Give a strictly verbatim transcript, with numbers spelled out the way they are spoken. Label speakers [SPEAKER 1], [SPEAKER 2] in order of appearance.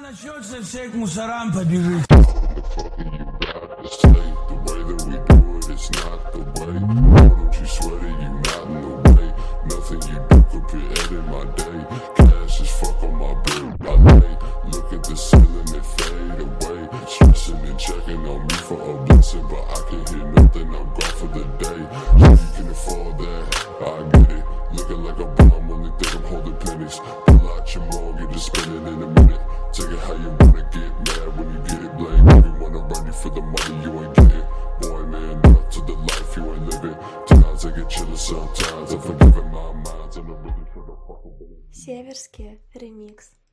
[SPEAKER 1] начнется, все к мусорам побежит.
[SPEAKER 2] Take it how you wanna get mad when you get it blamed. If you wanna run you for the money, you ain't getting. Boy, man, up to the life you ain't living. Times I get chillin' sometimes. I'm forgiving my minds and I'm really for the fucking.
[SPEAKER 3] Северский ремикс.